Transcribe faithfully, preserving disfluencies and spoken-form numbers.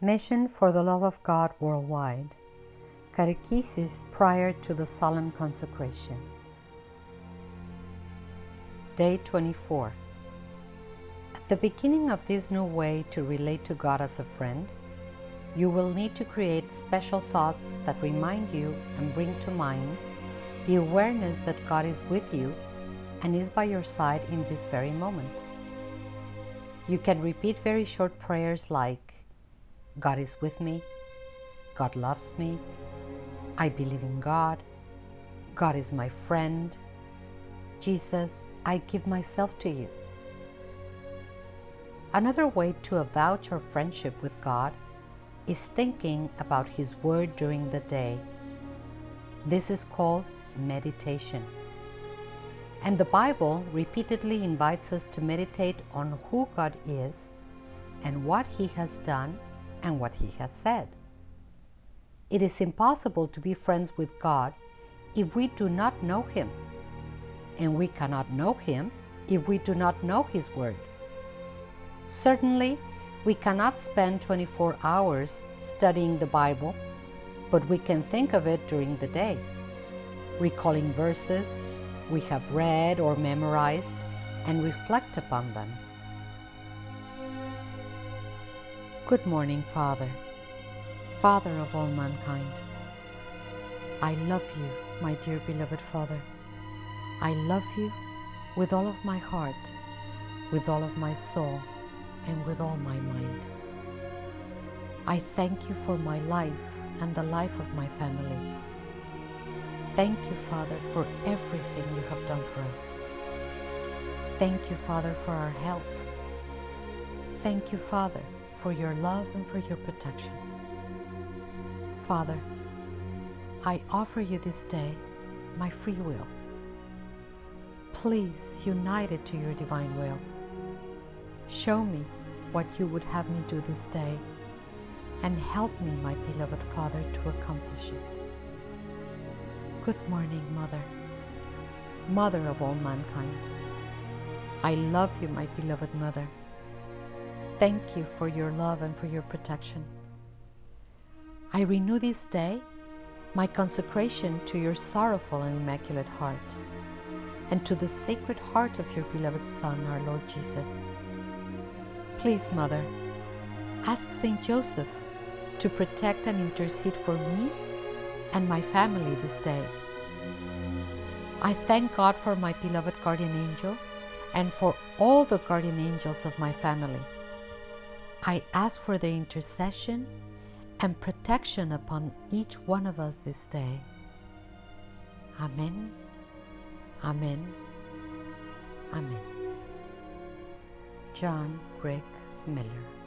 Mission for the Love of God Worldwide. Catechesis prior to the Solemn Consecration. Day twenty-four. At the beginning of this new way to relate to God as a friend, you will need to create special thoughts that remind you and bring to mind the awareness that God is with you and is by your side in this very moment. You can repeat very short prayers like, God is with me, God loves me, I believe in God, God is my friend, Jesus, I give myself to you. Another way to avouch our friendship with God is thinking about His Word during the day. This is called meditation. And the Bible repeatedly invites us to meditate on who God is and what He has done and what He has said. It is impossible to be friends with God if we do not know Him, and we cannot know Him if we do not know His Word. Certainly, we cannot spend twenty-four hours studying the Bible, but we can think of it during the day, recalling verses we have read or memorized, and reflect upon them. Good morning, Father, Father of all mankind. I love you, my dear beloved Father. I love you with all of my heart, with all of my soul, and with all my mind. I thank you for my life and the life of my family. Thank you, Father, for everything you have done for us. Thank you, Father, for our health. Thank you, Father, for your love and for your protection. Father, I offer you this day my free will. Please unite it to your divine will. Show me what you would have me do this day, and help me, my beloved Father, to accomplish it. Good morning, Mother, Mother of all mankind. I love you, my beloved Mother. Thank you for your love and for your protection. I renew this day my consecration to your sorrowful and immaculate heart, and to the sacred heart of your beloved Son, our Lord Jesus. Please, Mother, ask Saint Joseph to protect and intercede for me and my family this day. I thank God for my beloved guardian angel and for all the guardian angels of my family. I ask for their intercession and protection upon each one of us this day. Amen, Amen, Amen. John Rick Miller.